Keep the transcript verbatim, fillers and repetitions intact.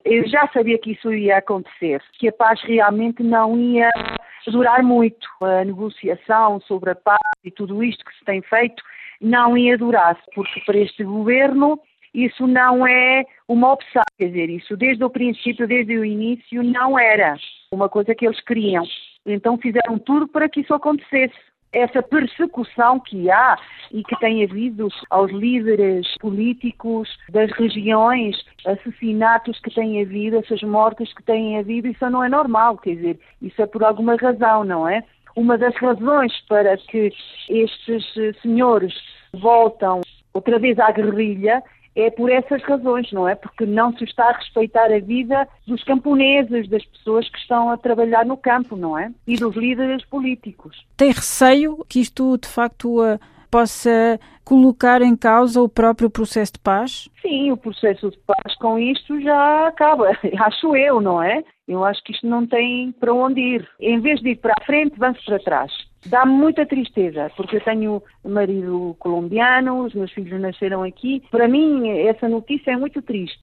Eu já sabia que isso ia acontecer, que a paz realmente não ia durar muito. A negociação sobre a paz e tudo isto que se tem feito não ia durar, porque para este governo isso não é uma opção. Quer dizer, isso desde o princípio, desde o início, não era uma coisa que eles queriam. Então fizeram tudo para que isso acontecesse. Essa persecução que há e que tem havido aos líderes políticos das regiões, assassinatos que têm havido, essas mortes que têm havido, isso não é normal, quer dizer, isso é por alguma razão, não é? Uma das razões para que estes senhores voltam outra vez à guerrilha é por essas razões, não é? Porque não se está a respeitar a vida dos camponeses, das pessoas que estão a trabalhar no campo, não é? E dos líderes políticos. Tem receio que isto, de facto, possa colocar em causa o próprio processo de paz? Sim, o processo de paz com isto já acaba, acho eu, não é? Eu acho que isto não tem para onde ir. Em vez de ir para a frente, vamos para trás. Dá-me muita tristeza, porque eu tenho marido colombiano, os meus filhos nasceram aqui. Para mim, essa notícia é muito triste.